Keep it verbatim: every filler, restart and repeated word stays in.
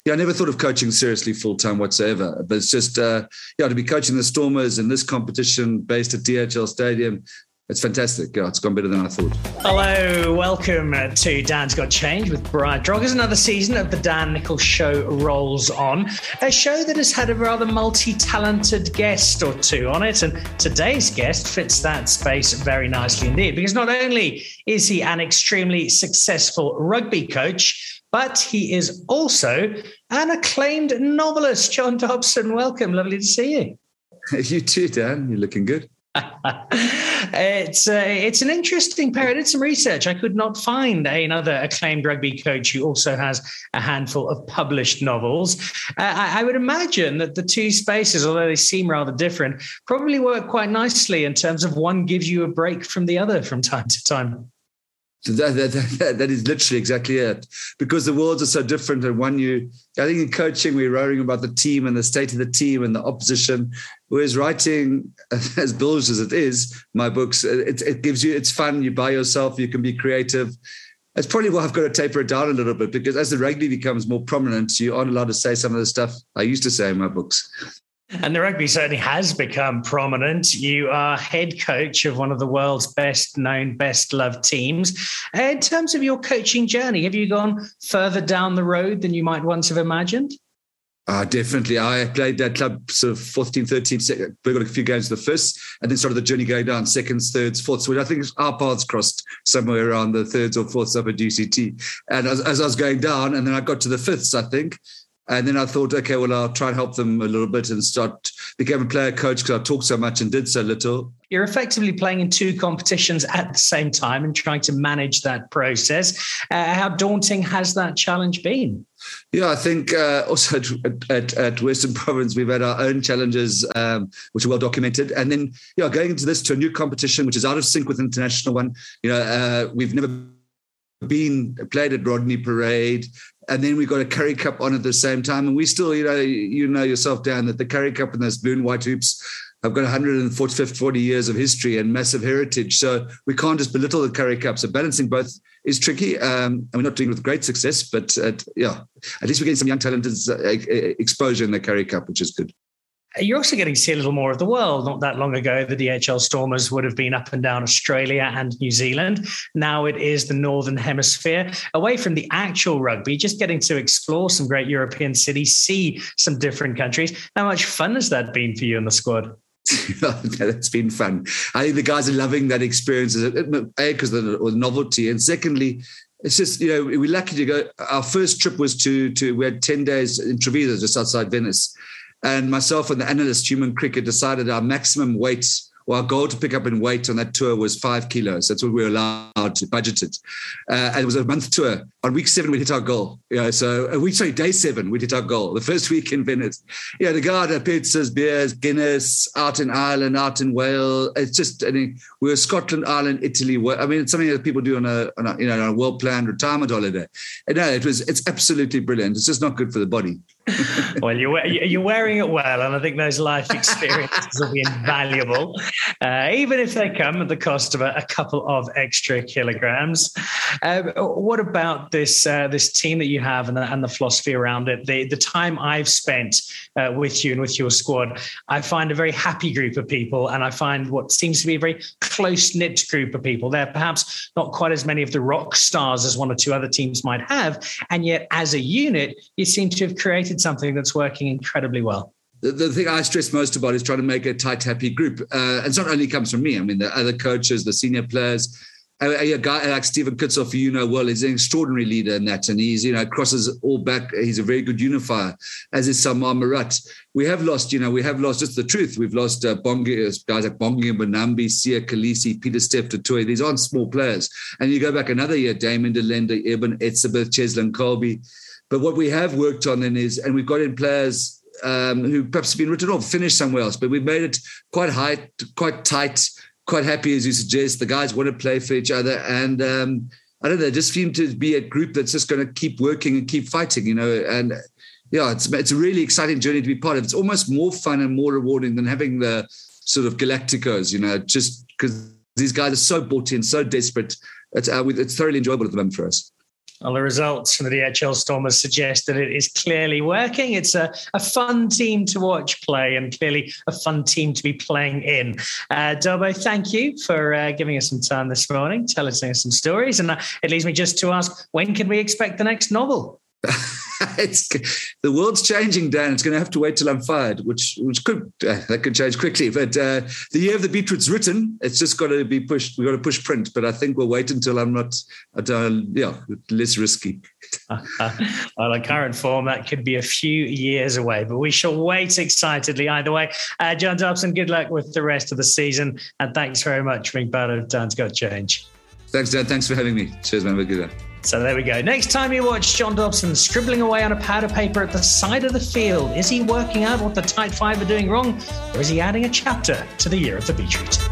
Yeah, I never thought of coaching seriously full-time whatsoever, but it's just, uh, yeah, to be coaching the Stormers in this competition based at D H L Stadium, it's fantastic. Yeah, it's gone better than I thought. Hello, welcome to Dan's Got Change with Brian Droggers. Another season of the Dan Nichols Show rolls on. A show that has had a rather multi-talented guest or two on it, and today's guest fits that space very nicely indeed, because not only is he an extremely successful rugby coach, but he is also an acclaimed novelist. John Dobson, welcome. Lovely to see you. You too, Dan. You're looking good. it's uh, it's an interesting pair. I did some research. I could not find another acclaimed rugby coach who also has a handful of published novels. Uh, I, I would imagine that the two spaces, although they seem rather different, probably work quite nicely in terms of one gives you a break from the other from time to time. That, that, that, that is literally exactly it, because the worlds are so different. And one, you, I think in coaching, we're worrying about the team and the state of the team and the opposition. Whereas writing, as bilge as it is, my books, it, it gives you, it's fun. You by yourself, you can be creative. That's probably why I've got to taper it down a little bit, because as the rugby becomes more prominent, you aren't allowed to say some of the stuff I used to say in my books. And the rugby certainly has become prominent. You are head coach of one of the world's best known, best loved teams. In terms of your coaching journey, have you gone further down the road than you might once have imagined? Uh, definitely. I played that club sort of fourteen, thirteen, second, we got a few games in the first, and then started the journey going down seconds, thirds, fourths. So I think our paths crossed somewhere around the thirds or fourths up at U C T. And as, as I was going down, and then I got to the fifths, I think. And then I thought, okay, well, I'll try and help them a little bit and start, became a player coach because I talked so much and did so little. You're effectively playing in two competitions at the same time and trying to manage that process. Uh, how daunting has that challenge been? Yeah, I think uh, also at, at, at Western Province, we've had our own challenges, um, which are well documented. And then, yeah, going into this to a new competition, which is out of sync with the international one. You know, uh, we've never been played at Rodney Parade. And then we got a Currie Cup on at the same time. And we still, you know, you know yourself, Dan, that the Currie Cup and those blue and white hoops have got one hundred forty years of history and massive heritage. So we can't just belittle the Currie Cup. So balancing both is tricky. Um, and we're not doing it with great success, but uh, yeah, at least we're getting some young talented uh, exposure in the Currie Cup, which is good. You're also getting to see a little more of the world. Not that long ago, the D H L Stormers would have been up and down Australia and New Zealand. Now it is the Northern Hemisphere, away from the actual rugby, just getting to explore some great European cities, see some different countries. How much fun has that been for you and the squad? That's been fun. I think the guys are loving that experience, A, because of the novelty. And secondly, it's just, you know, we're lucky to go. Our first trip was to, to we had ten days in Treviso, just outside Venice. And myself and the analyst, Human Cricket, decided our maximum weight, or our goal to pick up in weight on that tour was five kilos. That's what we were allowed to budget it. Uh, and it was a month tour. On week seven, we hit our goal. You know, so uh, we sorry, day seven, we hit our goal. The first week in Venice. Yeah, you know, the guy had pizzas, beers, Guinness, out in Ireland, out in Wales. It's just, I mean, we were Scotland, Ireland, Italy. I mean, it's something that people do on a, on a you know, on a well-planned retirement holiday. And no, it was, it's absolutely brilliant. It's just not good for the body. Well, you're you're wearing it well, and I think those life experiences will be invaluable, uh, even if they come at the cost of a, a couple of extra kilograms. Uh, what about this uh, this team that you have and the, and the philosophy around it? The the time I've spent uh, with you and with your squad, I find a very happy group of people, and I find what seems to be a very close knit group of people. They're perhaps not quite as many of the rock stars as one or two other teams might have, and yet as a unit, you seem to have created something that's working incredibly well. The, the thing I stress most about is trying to make a tight, happy group. Uh, it's not only comes from me. I mean, the other coaches, the senior players, a, a guy like Stephen Kitsoff, who you know well, is an extraordinary leader in that. And he's, you know, crosses all back. He's a very good unifier, as is Samar Marat. We have lost, you know, we have lost just the truth. We've lost uh, Bongi, guys like Bongi and Bonambi, Sia Khaleesi, Peter Steph, Totoy. These aren't small players. And you go back another year, Damon DeLenda, Eben Etzebeth, Cheslin Colby. But what we have worked on then is, and we've got in players um, who perhaps have been written off, finished somewhere else, but we've made it quite high, quite tight, quite happy, as you suggest. The guys want to play for each other. And um, I don't know, just seem to be a group that's just going to keep working and keep fighting, you know. And yeah, it's, it's a really exciting journey to be part of. It's almost more fun and more rewarding than having the sort of Galacticos, you know, just because these guys are so bought in, so desperate. It's, uh, it's thoroughly enjoyable at the moment for us. Well, the results from the D H L Stormers suggest that it is clearly working. It's a, a fun team to watch play and clearly a fun team to be playing in. Uh, Dobbo, thank you for uh, giving us some time this morning, telling us some stories. And uh, it leaves me just to ask, when can we expect the next novel? It's, the world's changing, Dan. It's going to have to wait till I'm fired, which which could uh, that could change quickly. But uh, the year of the beetroot's written. It's just got to be pushed. We've got to push print. But I think we'll wait until I'm not. Uh, yeah, less risky. Uh, well, in current form, that could be a few years away. But we shall wait excitedly either way. Uh, John Dobson, good luck with the rest of the season, and thanks very much for being part of Dan's Got Change. Thanks, Dan. Thanks for having me. Cheers, man. We're good. So there we go. Next time you watch John Dobson scribbling away on a pad of paper at the side of the field, is he working out what the tight five are doing wrong, or is he adding a chapter to the year of the beetroot?